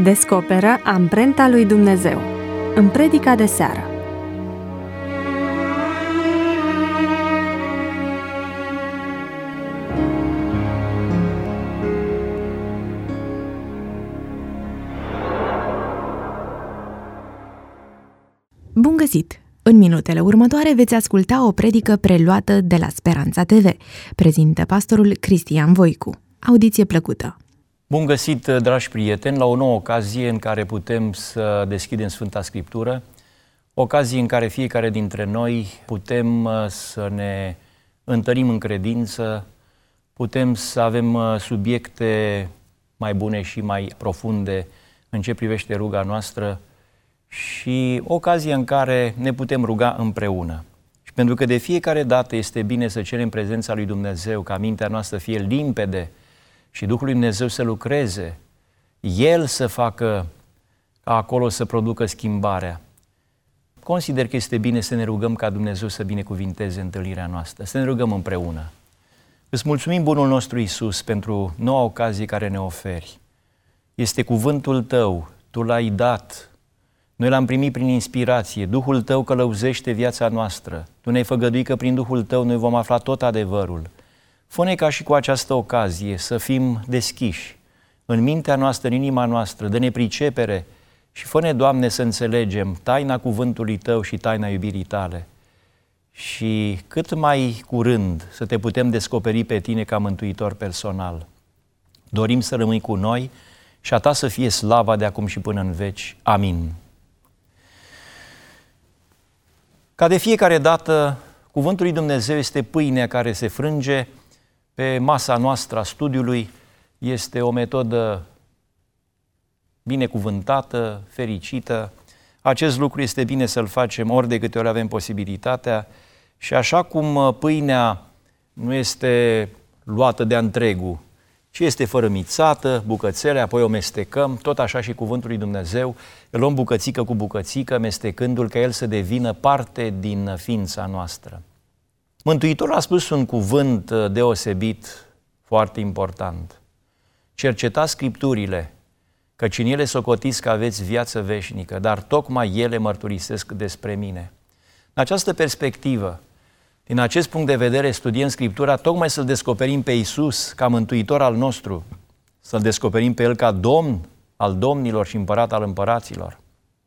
Descoperă amprenta lui Dumnezeu în predica de seară. Bun găsit! În minutele următoare veți asculta o predică preluată de la Speranța TV. Prezintă pastorul Cristian Voicu. Audiție plăcută! Bun găsit, dragi prieteni, la o nouă ocazie în care putem să deschidem Sfânta Scriptură, ocazie în care fiecare dintre noi putem să ne întărim în credință, putem să avem subiecte mai bune și mai profunde în ce privește ruga noastră și ocazia în care ne putem ruga împreună. Și pentru că de fiecare dată este bine să cerem prezența lui Dumnezeu, ca mintea noastră fie limpede și Duhul lui Dumnezeu să lucreze, El să facă ca acolo să producă schimbarea. Consider că este bine să ne rugăm ca Dumnezeu să binecuvinteze întâlnirea noastră, să ne rugăm împreună. Îți mulțumim, bunul nostru Iisus, pentru noua ocazie care ne oferi. Este cuvântul Tău, Tu l-ai dat, noi l-am primit prin inspirație, Duhul Tău călăuzește viața noastră, Tu ne-ai făgăduit că prin Duhul Tău noi vom afla tot adevărul. Fă-ne ca și cu această ocazie să fim deschiși în mintea noastră, în inima noastră, dă-ne pricepere și fă-ne, Doamne, să înțelegem taina cuvântului Tău și taina iubirii Tale. Și cât mai curând să Te putem descoperi pe Tine ca mântuitor personal. Dorim să rămâi cu noi și a Ta să fie slava de acum și până în veci. Amin. Ca de fiecare dată, cuvântul lui Dumnezeu este pâinea care se frânge pe masa noastră a studiului, este o metodă binecuvântată, fericită. Acest lucru este bine să-l facem ori de câte ori avem posibilitatea și așa cum pâinea nu este luată de-a întregul, ci este fărâmițată, bucățele, apoi o mestecăm, tot așa și cuvântul lui Dumnezeu, îl luăm bucățică cu bucățică, mestecându-l ca el să devină parte din ființa noastră. Mântuitorul a spus un cuvânt deosebit, foarte important. Cercetați Scripturile, căci în ele socotiți că aveți viață veșnică, dar tocmai ele mărturisesc despre mine. În această perspectivă, din acest punct de vedere, studiem Scriptura tocmai să-L descoperim pe Iisus ca Mântuitor al nostru, să-L descoperim pe El ca Domn al domnilor și Împărat al împăraților.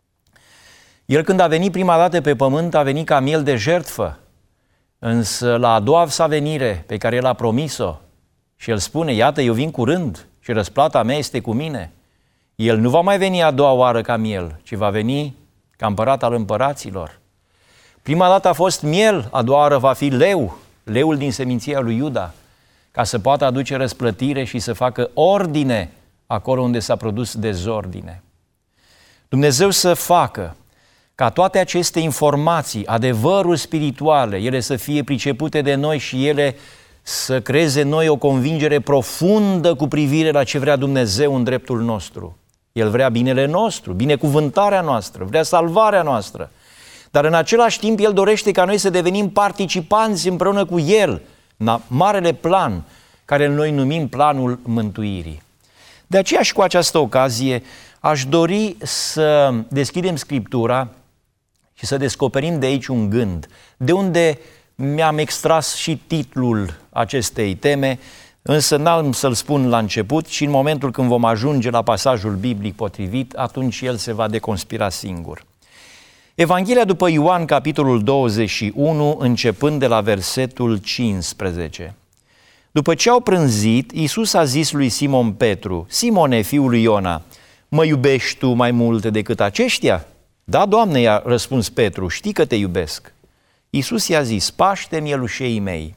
El, când a venit prima dată pe pământ, a venit ca miel de jertfă, însă la a doua sa venire pe care El a promis-o și El spune, iată, eu vin curând și răsplata mea este cu mine, El nu va mai veni a doua oară ca miel, ci va veni ca Împărat al împăraților. Prima dată a fost miel, a doua oară va fi leu, leul din seminția lui Iuda, ca să poată aduce răsplătire și să facă ordine acolo unde s-a produs dezordine. Dumnezeu să facă ca toate aceste informații, adevăruri spirituale, ele să fie pricepute de noi și ele să creeze în noi o convingere profundă cu privire la ce vrea Dumnezeu în dreptul nostru. El vrea binele nostru, binecuvântarea noastră, vrea salvarea noastră. Dar în același timp El dorește ca noi să devenim participanți împreună cu El în marele plan, care noi numim planul mântuirii. De aceea și cu această ocazie aș dori să deschidem Scriptura și să descoperim de aici un gând, de unde mi-am extras și titlul acestei teme, însă n-am să-l spun la început și în momentul când vom ajunge la pasajul biblic potrivit, atunci el se va deconspira singur. Evanghelia după Ioan, capitolul 21, începând de la versetul 15. După ce au prânzit, Iisus a zis lui Simon Petru, Simone, fiul lui Iona, mă iubești tu mai mult decât aceștia? Da, Doamne, i-a răspuns Petru, știi că te iubesc. Iisus i-a zis, paște mielușeii mei.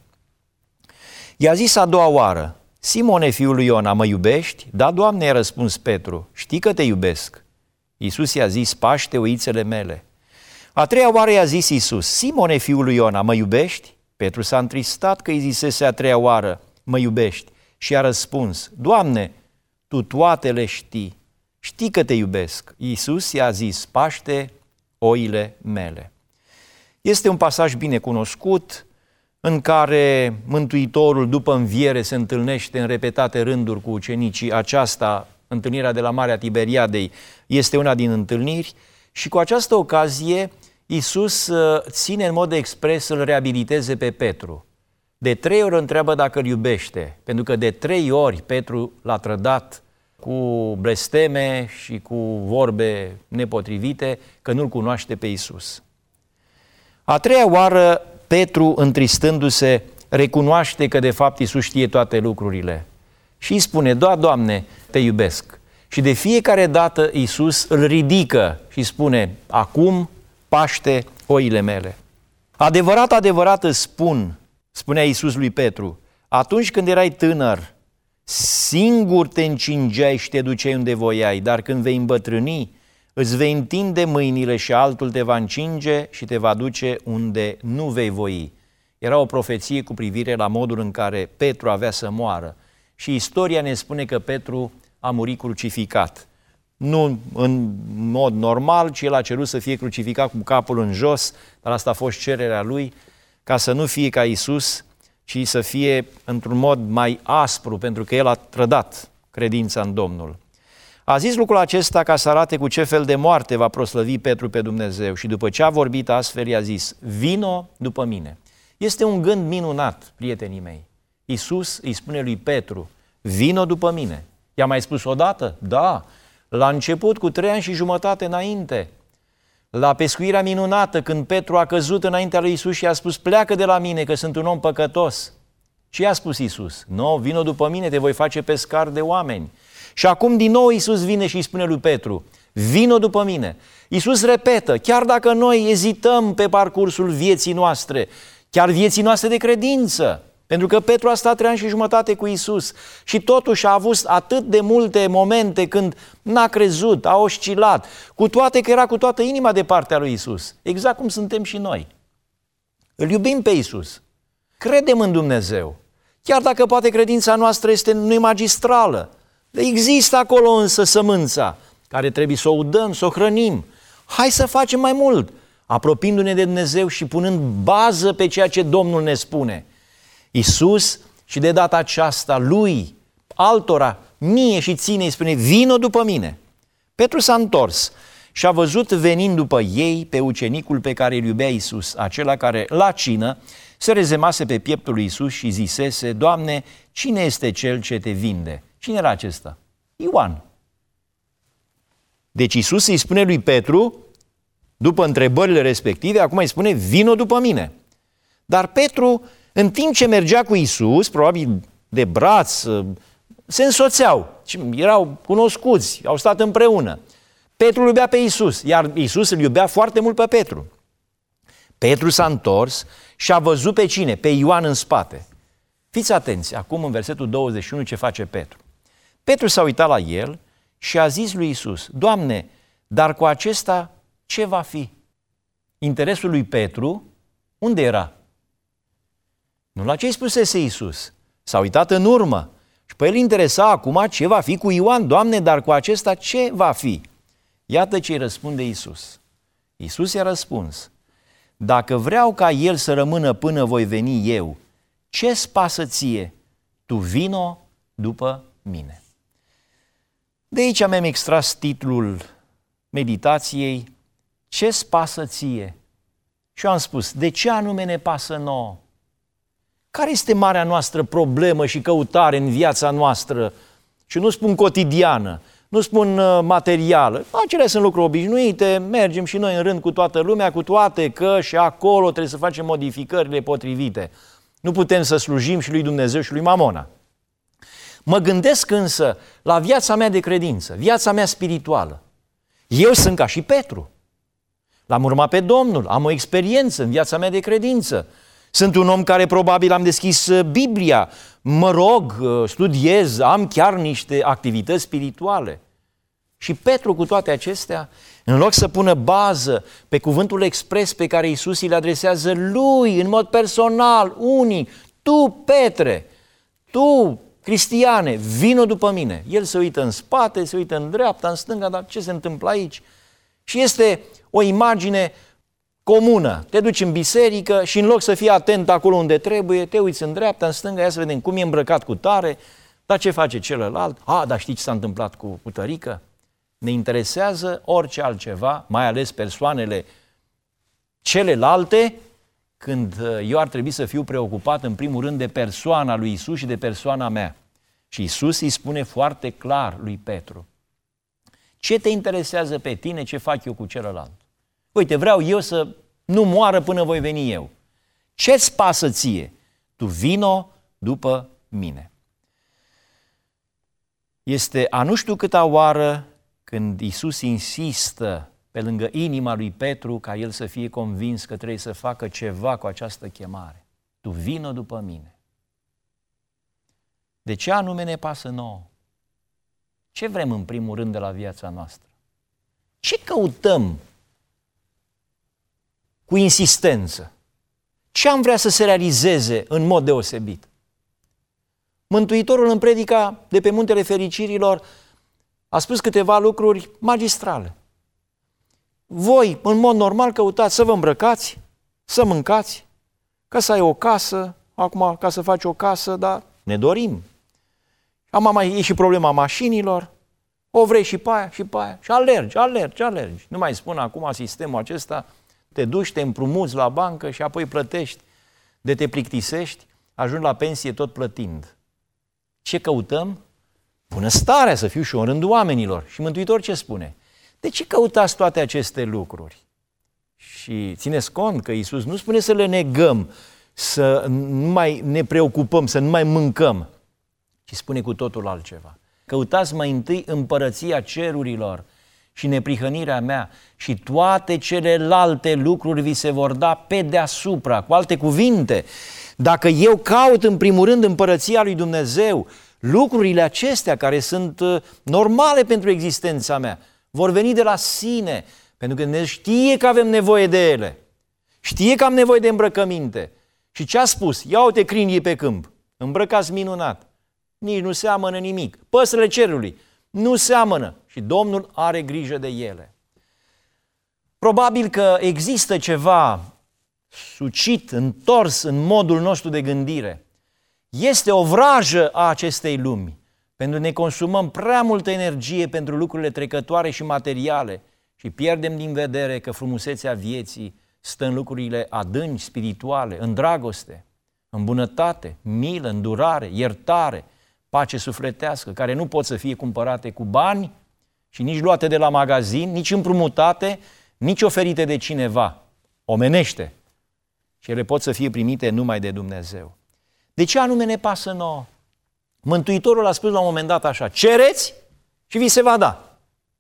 I-a zis a doua oară, Simone, fiul lui Iona, mă iubești? Da, Doamne, i-a răspuns Petru, știi că te iubesc. Iisus i-a zis, paște oițele mele. A treia oară i-a zis Iisus, Simone, fiul lui Iona, mă iubești? Petru s-a întristat că îi zisese a treia oară, mă iubești? Și a răspuns, Doamne, Tu toate le știi, știi că te iubesc. Iisus i-a zis, paște oile mele. Este un pasaj bine cunoscut în care Mântuitorul după înviere se întâlnește în repetate rânduri cu ucenicii. Aceasta întâlnirea de la Marea Tiberiadei este una din întâlniri și cu această ocazie Iisus ține în mod expres să-l reabiliteze pe Petru. De 3 ori întreabă dacă îl iubește, pentru că de 3 ori Petru l-a trădat cu blesteme și cu vorbe nepotrivite, că nu-L cunoaște pe Iisus. A 3-a oară, Petru, întristându-se, recunoaște că de fapt Iisus știe toate lucrurile și îi spune: da, Doamne, te iubesc. Și de fiecare dată Iisus îl ridică și spune: acum paște oile mele. Adevărat, adevărat îți spun, spunea Iisus lui Petru, atunci când erai tânăr, singur te încingeai și te duceai unde voiai, dar când vei îmbătrâni, îți vei întinde mâinile și altul te va încinge și te va duce unde nu vei voi. Era o profeție cu privire la modul în care Petru avea să moară. Și istoria ne spune că Petru a murit crucificat. Nu în mod normal, ci el a cerut să fie crucificat cu capul în jos, dar asta a fost cererea lui, ca să nu fie ca Iisus, ci să fie într-un mod mai aspru, pentru că el a trădat credința în Domnul. A zis lucrul acesta ca să arate cu ce fel de moarte va proslăvi Petru pe Dumnezeu și după ce a vorbit astfel i-a zis: vino după mine. Este un gând minunat, prietenii mei. Iisus îi spune lui Petru: vino după mine. I-a mai spus odată? Da, la început cu 3 ani și jumătate înainte. La pescuirea minunată, când Petru a căzut înaintea lui Iisus și i-a spus: pleacă de la mine că sunt un om păcătos. Ce i-a spus Iisus? Nu, vino după mine, te voi face pescar de oameni. Și acum din nou Iisus vine și îi spune lui Petru: vino după mine. Iisus repetă, chiar dacă noi ezităm pe parcursul vieții noastre, chiar vieții noastre de credință, pentru că Petru a stat 3 ani și jumătate cu Iisus și totuși a avut atât de multe momente când n-a crezut, a oscilat, cu toate că era cu toată inima de partea lui Iisus, exact cum suntem și noi. Îl iubim pe Iisus, credem în Dumnezeu, chiar dacă poate credința noastră nu e magistrală. Există acolo însă sămânța care trebuie să o udăm, să o hrănim. Hai să facem mai mult, apropiindu-ne de Dumnezeu și punând bază pe ceea ce Domnul ne spune. Iisus, și de data aceasta lui, altora, mie și ține, îi spune: vino după mine. Petru s-a întors și a văzut venind după ei pe ucenicul pe care îl iubea Iisus, acela care la cină se rezemase pe pieptul lui Iisus și zisese: Doamne, cine este cel ce te vinde? Cine era acesta? Ioan. Deci Iisus îi spune lui Petru, după întrebările respective, acum îi spune: vino după mine. Dar Petru, în timp ce mergea cu Iisus, probabil de braț, se însoțeau, erau cunoscuți, au stat împreună. Petru îl iubea pe Iisus, iar Iisus îl iubea foarte mult pe Petru. Petru s-a întors și a văzut pe cine? Pe Ioan în spate. Fiți atenți, acum în versetul 21 ce face Petru. Petru s-a uitat la el și a zis lui Iisus: Doamne, dar cu acesta ce va fi? Interesul lui Petru unde era? Nu la ce-i spusese Iisus. S-a uitat în urmă și pe el interesa acum ce va fi cu Ioan. Doamne, dar cu acesta ce va fi? Iată ce îi răspunde Iisus. Iisus i-a răspuns: dacă vreau ca el să rămână până voi veni eu, ce-ți pasă ție? Tu vino după mine. De aici mi-am extras titlul meditației: ce-ți pasă ție? Și eu am spus: de ce anume ne pasă nouă? Care este marea noastră problemă și căutare în viața noastră? Și nu spun cotidiană, nu spun materială. Acelea sunt lucruri obișnuite, mergem și noi în rând cu toată lumea, cu toate că și acolo trebuie să facem modificările potrivite. Nu putem să slujim și lui Dumnezeu și lui Mamona. Mă gândesc însă la viața mea de credință, viața mea spirituală. Eu sunt ca și Petru. L-am urmat pe Domnul, am o experiență în viața mea de credință. Sunt un om care probabil am deschis Biblia, mă rog, studiez, am chiar niște activități spirituale. Și Petru, cu toate acestea, în loc să pună bază pe cuvântul expres pe care Iisus îi le adresează lui, în mod personal, unic: tu, Petre, tu, Cristiane, vino după mine. El se uită în spate, se uită în dreapta, în stânga, dar ce se întâmplă aici? Și este o imagine comună. Te duci în biserică și în loc să fii atent acolo unde trebuie, te uiți în dreapta, în stânga, ia să vedem cum e îmbrăcat cu tare, Dar ce face celălalt? Dar știi ce s-a întâmplat cu tărică? Ne interesează orice altceva, mai ales persoanele celelalte, când eu ar trebui să fiu preocupat în primul rând de persoana lui Iisus și de persoana mea. Și Iisus îi spune foarte clar lui Petru: ce te interesează pe tine, ce fac eu cu celălalt? Uite, vreau eu să nu moară până voi veni eu. Ce-ți pasă ție? Tu vino după mine. Este a nu știu câta oară când Iisus insistă pe lângă inima lui Petru ca el să fie convins că trebuie să facă ceva cu această chemare. Tu vino după mine. De ce anume ne pasă nouă? Ce vrem în primul rând de la viața noastră? Ce căutăm cu insistență? Ce am vrea să se realizeze în mod deosebit? Mântuitorul în predica de pe Muntele Fericirilor a spus câteva lucruri magistrale. Voi, în mod normal, căutați să vă îmbrăcați, să mâncați, ca să ai o casă, acum ca să faci o casă, dar ne dorim. E și problema mașinilor, o vrei și pe aia, și pe aia, și alergi. Nu mai spun acum sistemul acesta, te duci, te împrumuți la bancă și apoi plătești, de te plictisești, ajungi la pensie tot plătind. Ce căutăm? Bunăstarea, să fiu și eu în rândul oamenilor. Și Mântuitor ce spune? De ce căutați toate aceste lucruri? Și țineți cont că Iisus nu spune să le negăm, să nu mai ne preocupăm, să nu mai mâncăm, ci spune cu totul altceva. Căutați mai întâi împărăția cerurilor și neprihănirea mea și toate celelalte lucruri vi se vor da pe deasupra. Cu alte cuvinte, dacă eu caut în primul rând împărăția lui Dumnezeu, lucrurile acestea care sunt normale pentru existența mea vor veni de la sine, pentru că ne știe că avem nevoie de ele. Știe că am nevoie de îmbrăcăminte. Și ce a spus? Ia uite crinii pe câmp, îmbrăcați minunat. Nici nu seamănă nimic. Păsările cerului nu seamănă și Domnul are grijă de ele. Probabil că există ceva sucit, întors în modul nostru de gândire. Este o vrajă a acestei lumi, pentru că ne consumăm prea multă energie pentru lucrurile trecătoare și materiale și pierdem din vedere că frumusețea vieții stă în lucrurile adânci, spirituale, în dragoste, în bunătate, milă, îndurare, iertare, pace sufletească, care nu pot să fie cumpărate cu bani și nici luate de la magazin, nici împrumutate, nici oferite de cineva, omenește. Și ele pot să fie primite numai de Dumnezeu. De ce anume ne pasă nouă? Mântuitorul a spus la un moment dat așa: cereți și vi se va da.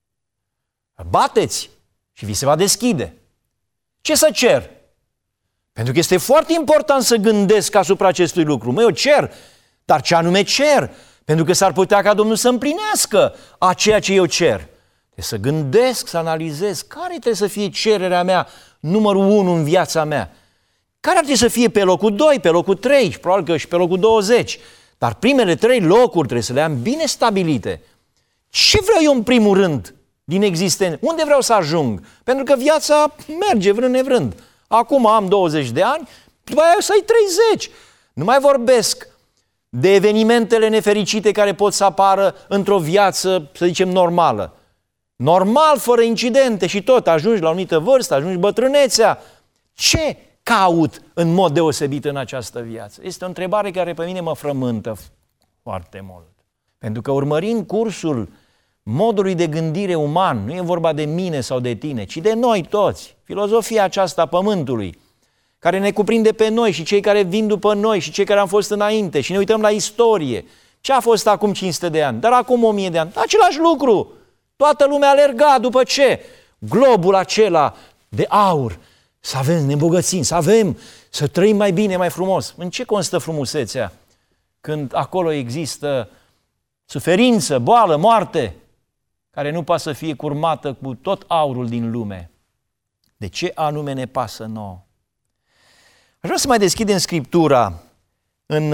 Bateți și vi se va deschide. Ce să cer? Pentru că este foarte important să gândesc asupra acestui lucru. Eu cer, dar ce anume cer? Pentru că s-ar putea ca Domnul să împlinească a ceea ce eu cer. Trebuie să gândesc, să analizez care trebuie să fie cererea mea numărul 1 în viața mea. Care ar trebui să fie pe locul 2, pe locul 3 și probabil că și pe locul 20. Dar primele 3 locuri trebuie să le am bine stabilite. Ce vreau eu în primul rând din existență? Unde vreau să ajung? Pentru că viața merge vrând nevrând. Acum am 20 de ani, după aia să ai 30. Nu mai vorbesc de evenimentele nefericite care pot să apară într-o viață, să zicem, normală. Normal, fără incidente și tot, ajungi la o anumită vârstă, ajungi bătrânețea. Ce caut în mod deosebit în această viață? Este o întrebare care pe mine mă frământă foarte mult. Pentru că urmărind cursul modului de gândire uman, nu e vorba de mine sau de tine, ci de noi toți, filozofia aceasta a pământului, care ne cuprinde pe noi și cei care vin după noi și cei care am fost înainte și ne uităm la istorie. Ce a fost acum 500 de ani? Dar acum 1000 de ani? Același lucru. Toată lumea alerga după ce? Globul acela de aur. Să avem, ne îmbogățim, să trăim mai bine, mai frumos. În ce constă frumusețea? Când acolo există suferință, boală, moarte, care nu poate să fie curmată cu tot aurul din lume. De ce anume ne pasă nouă? Aș vrea să mai deschidem Scriptura în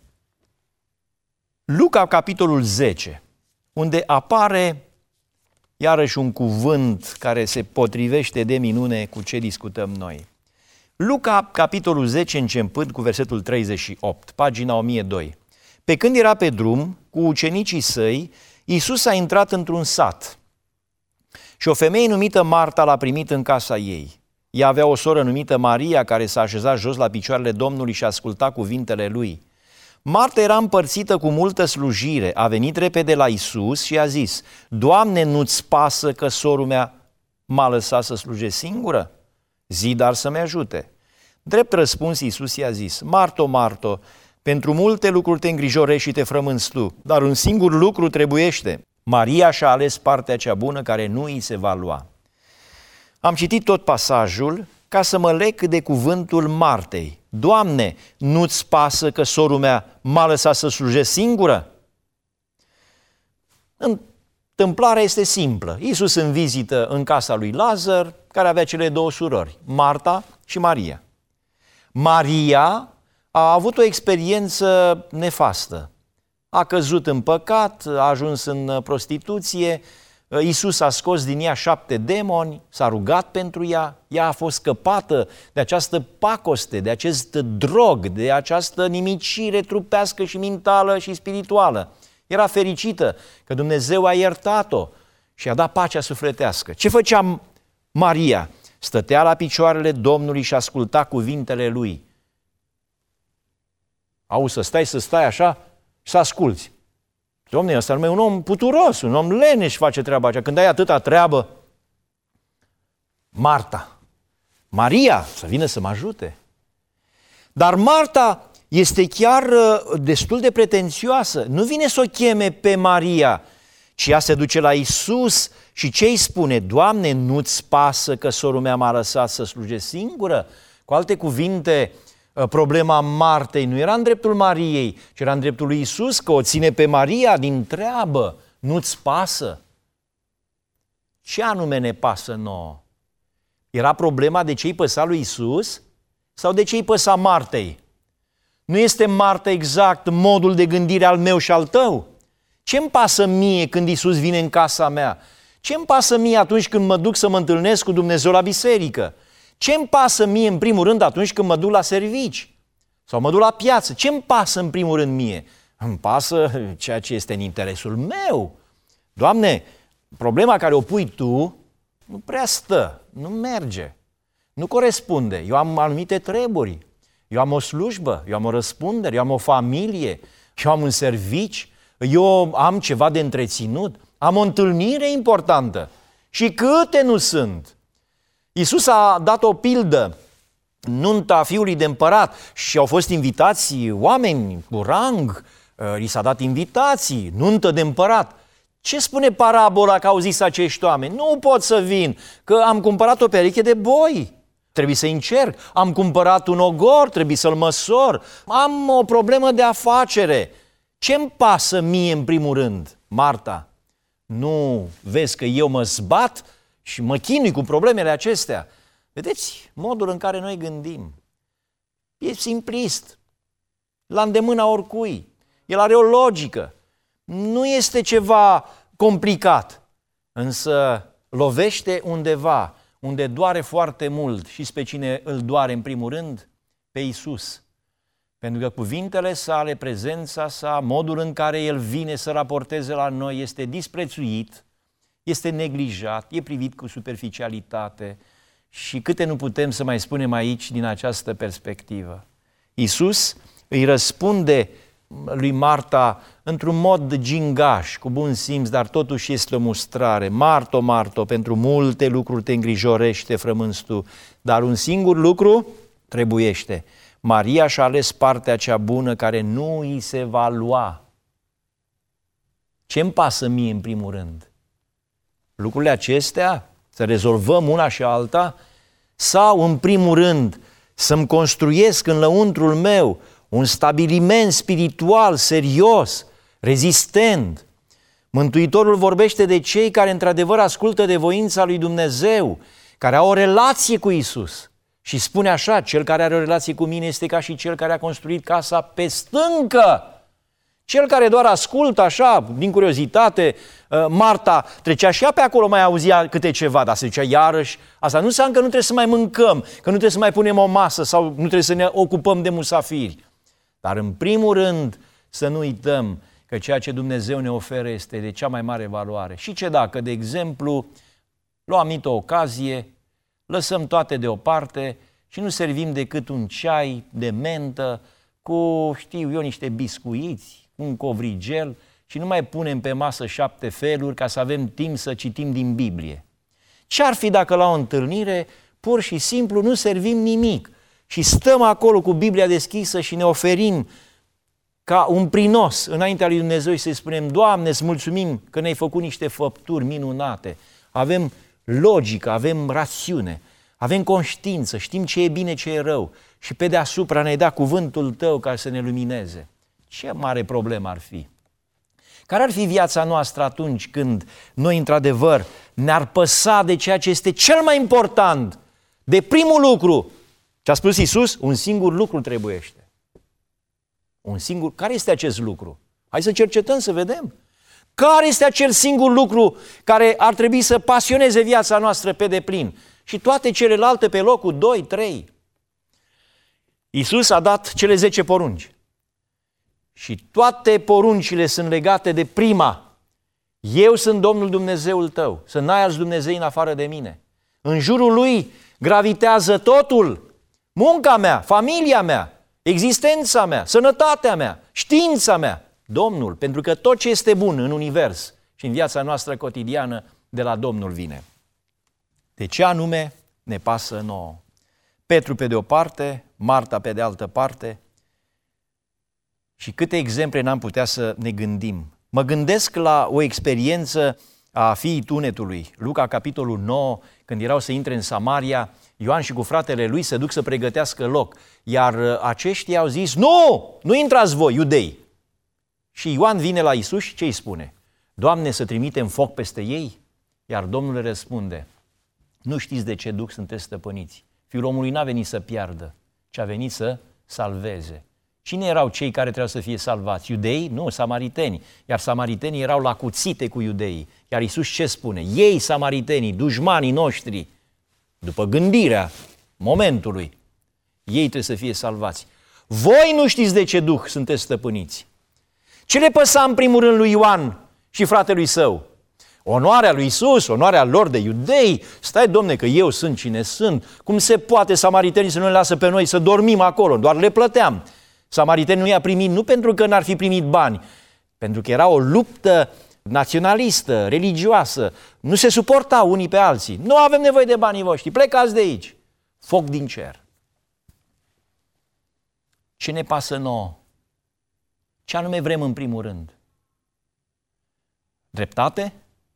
Luca, capitolul 10, unde apare iarăși un cuvânt care se potrivește de minune cu ce discutăm noi. Luca, capitolul 10, începând cu versetul 38, pagina 1002. Pe când era pe drum cu ucenicii săi, Iisus a intrat într-un sat și o femeie numită Marta l-a primit în casa ei. Ea avea o soră numită Maria, care s-a așezat jos la picioarele Domnului și asculta cuvintele lui. Marta era împărțită cu multă slujire, a venit repede la Iisus și a zis: Doamne, nu-ți pasă că sorul mea m-a lăsat să slujesc singură? Zi dar să-mi ajute. Drept răspuns, Iisus i-a zis: Marto, Marto, pentru multe lucruri te îngrijorești și te frămânți tu, dar un singur lucru trebuiește. Maria și-a ales partea cea bună care nu îi se va lua. Am citit tot pasajul ca să mă leg de cuvântul Martei. Doamne, nu-ți pasă că sorul mea m-a lăsat să slujesc singură? Întâmplarea este simplă. Iisus în vizită în casa lui Lazar, care avea cele două surori, Marta și Maria. Maria a avut o experiență nefastă. A căzut în păcat, a ajuns în prostituție, Iisus a scos din ea 7 demoni, s-a rugat pentru ea, ea a fost scăpată de această pacoste, de acest drog, de această nimicire trupească și mentală și spirituală. Era fericită că Dumnezeu a iertat-o și a dat pacea sufletească. Ce făcea Maria? Stătea la picioarele Domnului și asculta cuvintele Lui. Auzi, să stai așa și să asculți. Dom'le, ăsta nu e un om puturos, un om leneș face treaba aceea. Când ai atâta treabă, Maria, să vină să mă ajute. Dar Marta este chiar destul de pretențioasă. Nu vine să o cheme pe Maria, ci ea se duce la Iisus și ce îi spune? Doamne, nu-ți pasă că sorul mea m-a lăsat să slujesc singură? Cu alte cuvinte, problema Martei nu era în dreptul Mariei, ci era în dreptul lui Iisus, că o ține pe Maria din treabă. Nu-ți pasă? Ce anume ne pasă nouă? Era problema de ce-i păsa lui Iisus sau de ce-i păsa Martei? Nu este, Marta, exact modul de gândire al meu și al tău? Ce-mi pasă mie când Iisus vine în casa mea? Ce-mi pasă mie atunci când mă duc să mă întâlnesc cu Dumnezeu la biserică? Ce-mi pasă mie, în primul rând, atunci când mă duc la servici? Sau mă duc la piață? Ce-mi pasă, în primul rând, mie? Îmi pasă ceea ce este în interesul meu. Doamne, problema care o pui Tu nu prea stă, nu merge, nu corespunde. Eu am anumite treburi, eu am o slujbă, eu am o răspundere, eu am o familie, eu am un servici, eu am ceva de întreținut, am o întâlnire importantă. Și câte nu sunt? Iisus a dat o pildă, nunta fiului de împărat, și au fost invitați oameni cu rang, li s-a dat invitații, nuntă de împărat. Ce spune parabola că au zis acești oameni? Nu pot să vin, că am cumpărat o pereche de boi, trebuie să încerc, am cumpărat un ogor, trebuie să-l măsor, am o problemă de afacere. Ce-mi pasă mie în primul rând, Marta? Nu vezi că eu mă zbat și mă chinui cu problemele acestea? Vedeți modul în care noi gândim. E simplist, la îndemâna oricui. El are o logică. Nu este ceva complicat, însă lovește undeva, unde doare foarte mult. Și pe cine îl doare în primul rând? Pe Iisus. Pentru că cuvintele sale, prezența sa, modul în care El vine să raporteze la noi este disprețuit, este neglijat, e privit cu superficialitate. Și câte nu putem să mai spunem aici din această perspectivă. Iisus îi răspunde lui Marta într-un mod gingaș, cu bun simț, dar totuși este o mustrare. Marto, Marto, pentru multe lucruri te îngrijorești, te frămânți tu, dar un singur lucru trebuiește. Maria și-a ales partea cea bună care nu îi se va lua. Ce-mi pasă mie în primul rând? Lucrurile acestea, să rezolvăm una și alta, sau în primul rând să-mi construiesc în lăuntrul meu un stabiliment spiritual serios, rezistent. Mântuitorul vorbește de cei care într-adevăr ascultă de voința lui Dumnezeu, care au o relație cu Iisus. Și spune așa, cel care are o relație cu mine este ca și cel care a construit casa pe stâncă. Cel care doar ascultă așa, din curiozitate, Marta trecea și ea pe acolo, mai auzia câte ceva, dar se zicea iarăși, asta nu înseamnă că nu trebuie să mai mâncăm, că nu trebuie să mai punem o masă sau nu trebuie să ne ocupăm de musafiri. Dar în primul rând să nu uităm că ceea ce Dumnezeu ne oferă este de cea mai mare valoare. Și ce dacă, de exemplu, la o anumită ocazie, lăsăm toate deoparte și nu servim decât un ceai de mentă cu, știu eu, niște biscuiți, un covrigel și nu mai punem pe masă 7 feluri ca să avem timp să citim din Biblie. Ce-ar fi dacă la o întâlnire pur și simplu nu servim nimic și stăm acolo cu Biblia deschisă și ne oferim ca un prinos înaintea lui Dumnezeu și să-i spunem: Doamne, îți mulțumim că ne-ai făcut niște făpturi minunate, avem logică, avem rațiune, avem conștiință, știm ce e bine, ce e rău și pe deasupra ne-ai dat cuvântul Tău ca să ne lumineze. Ce mare problemă ar fi? Care ar fi viața noastră atunci când noi, într-adevăr, ne-ar păsa de ceea ce este cel mai important, de primul lucru? Ce a spus Iisus? Un singur lucru trebuiește. Un singur. Care este acest lucru? Hai să cercetăm, să vedem. Care este acel singur lucru care ar trebui să pasioneze viața noastră pe deplin? Și toate celelalte pe locul 2, 3. Iisus a dat cele 10 porunci. Și toate poruncile sunt legate de prima. Eu sunt Domnul Dumnezeul tău, să n-ai alți Dumnezei în afară de mine. În jurul lui gravitează totul. Munca mea, familia mea, existența mea, sănătatea mea, știința mea. Domnul, pentru că tot ce este bun în univers și în viața noastră cotidiană de la Domnul vine. De ce anume ne pasă nouă? Petru pe de o parte, Marta pe de altă parte. Și câte exemple n-am putea să ne gândim. Mă gândesc la o experiență a fiii tunetului, Luca, capitolul 9, când erau să intre în Samaria, Ioan și cu fratele lui se duc să pregătească loc, iar aceștia au zis: nu intrați voi, iudei. Și Ioan vine la Iisus și ce îi spune? Doamne, să trimitem foc peste ei? Iar Domnul le răspunde: nu știți de ce duc sunteți stăpâniți. Fiul omului n-a venit să piardă, ci a venit să salveze. Cine erau cei care trebuiau să fie salvați? Iudei? Nu, samaritenii. Iar samaritenii erau la cuțite cu iudeii. Iar Iisus ce spune? Ei, samaritenii, dușmanii noștri, după gândirea momentului, ei trebuie să fie salvați. Voi nu știți de ce duh sunteți stăpâniți. Ce le păsa în primul rând lui Ioan și fratelui său? Onoarea lui Iisus, onoarea lor de iudei. Stai, Domne, că eu sunt cine sunt. Cum se poate samaritenii să nu ne lasă pe noi să dormim acolo? Doar le plăteam. Samaritenii nu i-a primit nu pentru că n-ar fi primit bani, pentru că era o luptă naționalistă, religioasă. Nu se suportau unii pe alții. Nu avem nevoie de banii voștri, plecați de aici. Foc din cer. Ce ne pasă nouă? Ce anume vrem în primul rând? Dreptate?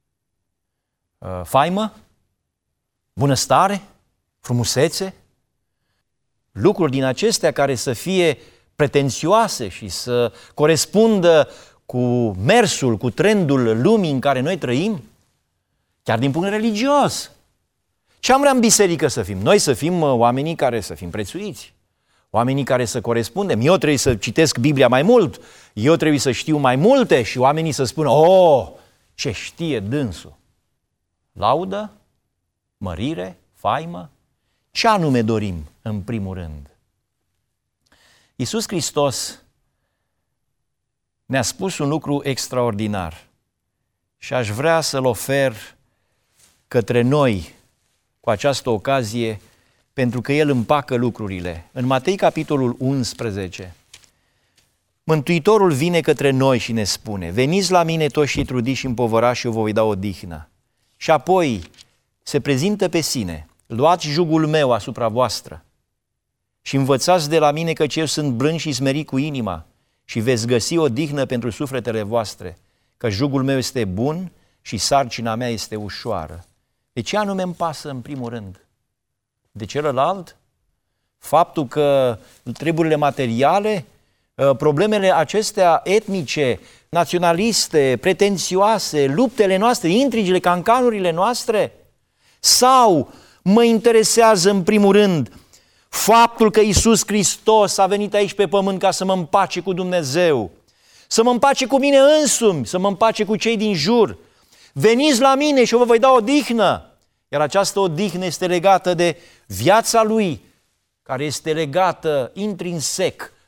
Faimă? Bunăstare? Frumusețe? Lucruri din acestea care să fie pretențioase și să corespundă cu mersul, cu trendul lumii în care noi trăim? Chiar din punct religios. Ce am vrea în biserică să fim? Noi să fim oamenii care să fim prețuiți. Oamenii care să corespundem. Eu trebuie să citesc Biblia mai mult, eu trebuie să știu mai multe și oamenii să spună: oh, ce știe dânsul. Laudă? Mărire? Faimă? Ce anume dorim în primul rând? Iisus Hristos ne-a spus un lucru extraordinar și aș vrea să-l ofer către noi cu această ocazie, pentru că El împacă lucrurile. În Matei, capitolul 11, Mântuitorul vine către noi și ne spune: veniți la mine toți și trudiți și împovărați și eu vă voi da odihnă. Și apoi se prezintă pe sine: luați jugul meu asupra voastră și învățați de la mine, căci eu sunt blând și smerit cu inima, și veți găsi odihnă pentru sufletele voastre, că jugul meu este bun și sarcina mea este ușoară. De ce anume îmi pasă în primul rând? De celălalt? Faptul că treburile materiale, problemele acestea etnice, naționaliste, pretențioase, luptele noastre, intrigile, cancanurile noastre? Sau mă interesează în primul rând faptul că Iisus Hristos a venit aici pe pământ ca să mă împace cu Dumnezeu, să mă împace cu mine însumi, să mă împace cu cei din jur. Veniți la mine și eu vă voi da odihnă. Iar această odihnă este legată de viața Lui, care este legată intrinsec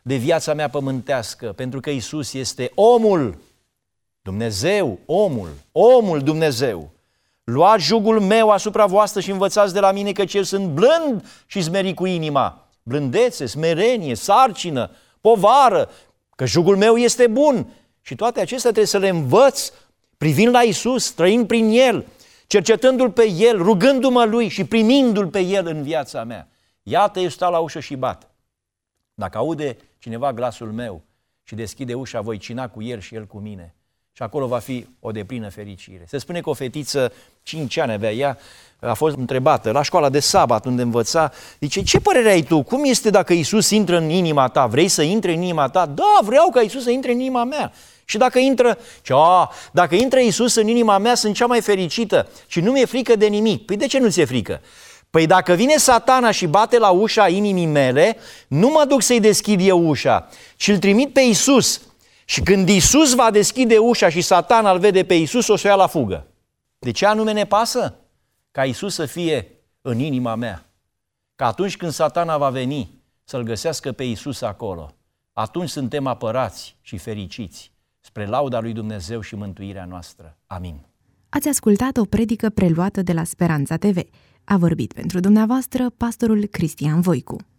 de viața mea pământească, pentru că Iisus este omul Dumnezeu, omul Dumnezeu. Luați jugul meu asupra voastră și învățați de la mine, căci eu sunt blând și smerit cu inima. Blândețe, smerenie, sarcină, povară, că jugul meu este bun. Și toate acestea trebuie să le învăț privind la Iisus, trăind prin El, cercetându-L pe El, rugându-mă Lui și primindu-L pe El în viața mea. Iată, eu stau la ușă și bat. Dacă aude cineva glasul meu și deschide ușa, voi cina cu el și el cu mine. Și acolo va fi o deplină fericire. Se spune că o fetiță, 5 ani avea ea, a fost întrebată la școala de sabat unde învăța, zice, ce părere ai tu? Cum este dacă Iisus intră în inima ta? Vrei să intre în inima ta? Da, vreau ca Iisus să intre în inima mea. Și dacă intră Iisus în inima mea, sunt cea mai fericită și nu mi-e frică de nimic. Păi de ce nu ți-e frică? Păi dacă vine Satana și bate la ușa inimii mele, nu mă duc să-i deschid eu ușa, ci îl trimit pe Iisus. Și când Iisus va deschide ușa și Satana îl vede pe Iisus, o să o ia la fugă. De ce anume ne pasă? Ca Iisus să fie în inima mea. Că atunci când Satana va veni să-L găsească pe Iisus acolo, atunci suntem apărați și fericiți spre lauda lui Dumnezeu și mântuirea noastră. Amin. Ați ascultat o predică preluată de la Speranța TV. A vorbit pentru dumneavoastră pastorul Cristian Voicu.